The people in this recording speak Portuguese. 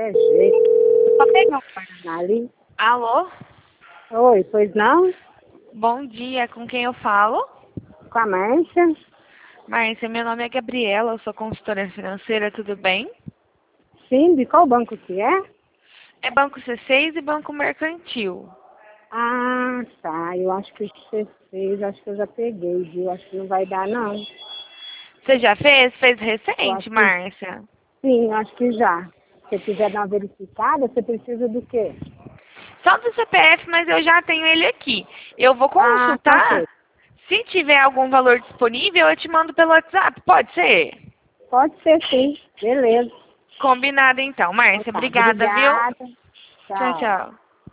qualquer jeito. Só pegar o Paraná ali. Alô? Oi, pois não? Bom dia, com quem eu falo? Com a Márcia? Márcia, meu nome é Gabriela, eu sou consultora financeira, tudo bem? Sim, de qual banco que é? É Banco C6 e Banco Mercantil. Ah, tá. Eu acho que você fez, acho que eu já peguei, viu? Acho que não vai dar, não. Você já fez? Fez Eu recente, acho que Márcia? sim, acho que já. Se quiser dar uma verificada, você precisa do quê? Só do CPF, mas eu já tenho ele aqui. Eu vou Ah, tá ok. consultar. Se tiver algum valor disponível, eu te mando pelo WhatsApp. Pode ser? Pode ser sim. Beleza. Combinado então, Então Márcia. tá. Obrigada, viu? Obrigada. Tchau, Tchau. tchau.